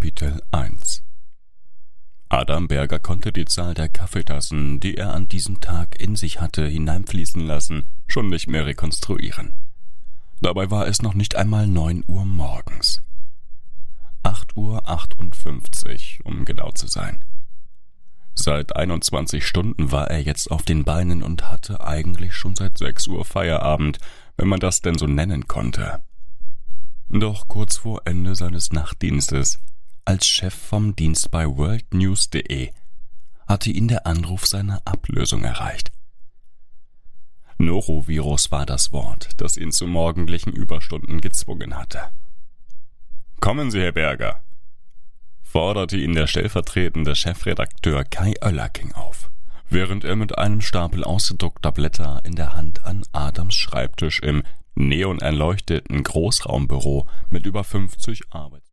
Kapitel 1 Adam Berger konnte die Zahl der Kaffeetassen, die er an diesem Tag in sich hatte hineinfließen lassen, schon nicht mehr rekonstruieren. Dabei war es noch nicht einmal 9 Uhr morgens. 8:58 Uhr, um genau zu sein. Seit 21 Stunden war er jetzt auf den Beinen und hatte eigentlich schon seit 6 Uhr Feierabend, wenn man das denn so nennen konnte. Doch kurz vor Ende seines Nachtdienstes, als Chef vom Dienst bei worldnews.de, hatte ihn der Anruf seiner Ablösung erreicht. Norovirus war das Wort, das ihn zu morgendlichen Überstunden gezwungen hatte. »Kommen Sie, Herr Berger«, forderte ihn der stellvertretende Chefredakteur Kai Oellerking auf, während er mit einem Stapel ausgedruckter Blätter in der Hand an Adams Schreibtisch im neonerleuchteten Großraumbüro mit über 50 Arbeitsplätzen